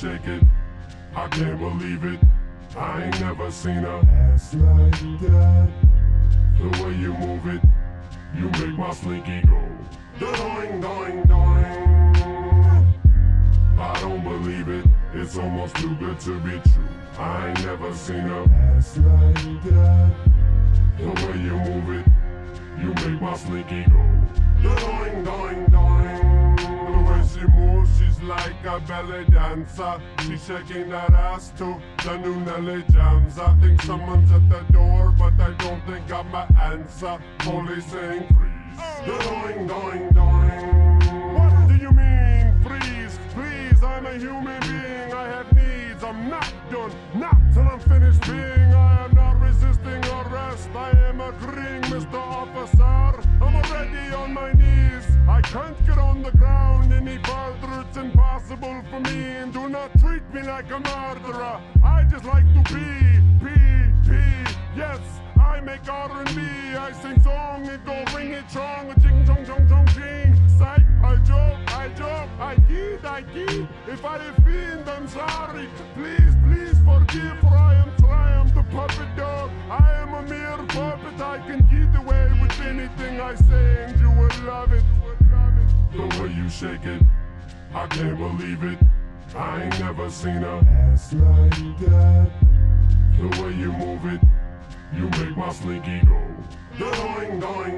shake it, I can't believe it. I ain't never seen a ass like that. The way you move it, you make my slinky go doing, doing, doing. I don't believe it, it's almost too good to be true. I ain't never seen a ass like that. The way you move it, you make my slinky go doing, doing, doing. The way she moves, she's like a belly dancer. She's shaking that ass to the new Nelly Jams. I think someone's at the door, but I don't think I'm my answer. Police saying freeze. Doing, doing, doing. What do you mean freeze? Please, I'm a human being. I have needs. I'm not done, not till I'm finished being. I am not resisting arrest. I am agreeing, Mr. Officer. I'm already on my knees. I can't get on the ground any further. It's impossible for me. And do not treat me like a murderer. I just like to be. Yes, I make R&B. I sing song and go ring it strong. Ching chong chong chong ching. Psych, I joke, I kid. If I offend, I'm sorry. Please forgive, for I am Triumph, the puppet dog. I am a mere puppet. I can get away with anything I say, and you will love it. The way you shake it, I can't believe it. I ain't never seen a ass like that. The way you move it, you make my slinky go doing, doing,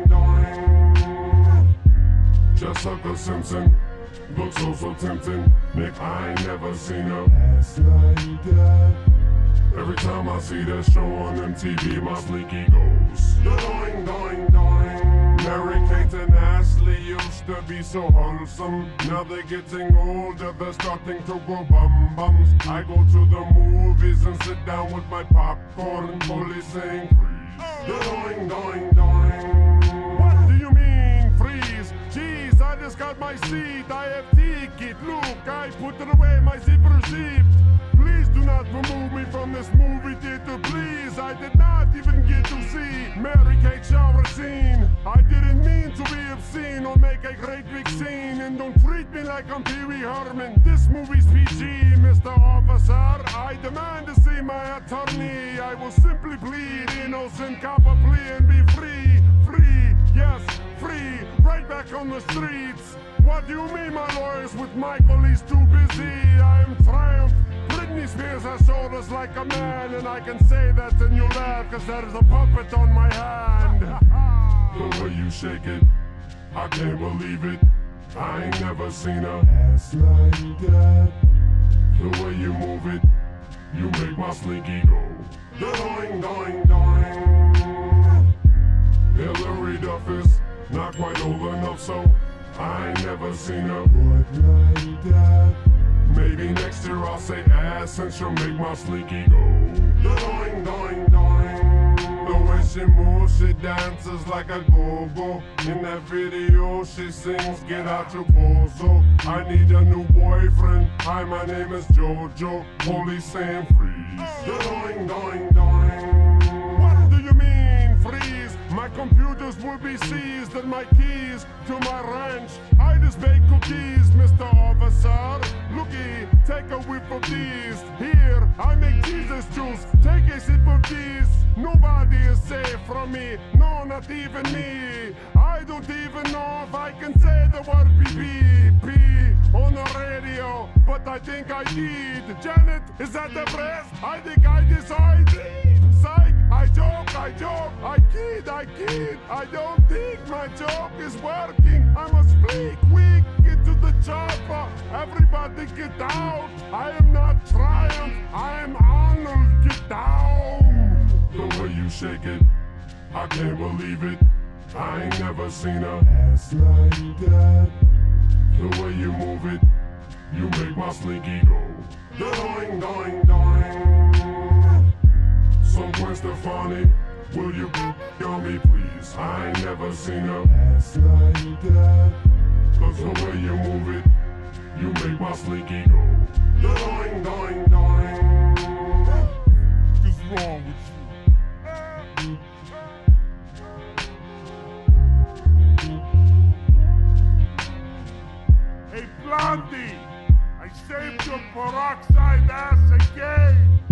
doing. Jessica Simpson looks so tempting. Nick, I ain't never seen a ass like that. Every time I see that show on MTV, my slinky goes doing, doing, doing. Mary-Kate and Ashley used to be so wholesome. Now they're getting older, they're starting to go bum-bums. I go to the movies and sit down with my popcorn, police saying freeze. Doing, doing, doing. What do you mean freeze? Jeez, I just got my seat, I have ticket. Look, I put it away, my zipper zipped. Please do not remove me from this movie theater, please. I did not even get to see Mary-Kate shower scene. I didn't mean to be obscene or make a great big scene. And don't treat me like I'm Pee Wee Herman. This movie's PG, Mr. Officer. I demand to see my attorney. I will simply plead innocent, cop a plea and be free. Free, yes, free, right back on the streets. What do you mean my lawyer's with Michael? He's too busy. I am Triumph. Britney Spears has shoulders like a man, and I can say that and you laugh, cause there is a puppet on my hand. The way you shake it, I can't believe it. I ain't never seen a ass like that. The way you move it, you make my slinky go doing, doing, doing. Hillary Duff is not quite old enough, so I ain't never seen a butt like that. Maybe next year I'll say ass and she'll make my slinky go doing, doing, doing. The way she moves, she dances like a go-go. In that video she sings, get out your bozo. I need a new boyfriend. Hi, my name is Jojo. Police saying freeze. Doing, doing, doing. What do you mean freeze? My computers will be seized and my keys to my ranch. I just bake cookies, Mr. Officer. Looky, take a whiff of these. Here, I make Jesus juice. Take a sip of these. Nobody is safe from me. No, not even me. I don't even know if I can say the word PPP on the radio, but I think I did. Janet, is that the press? I think I decided. Psych, I joke, I kid. I don't think my joke is working. I must flee quick, get to the chopper. Everybody get out. I am not Triumph, I am Arnold. Get down. The way you shake it, I can't believe it. I ain't never seen a ass like that. The way you move it, you make my slinky go doing, doing, doing. So Gwen Stefani, will you on me please? I ain't never seen a ass like that. Cause the way you move it, you make my slinky go doing, doing, doing. What's wrong with you? Hey Blondie, I saved your peroxide ass again!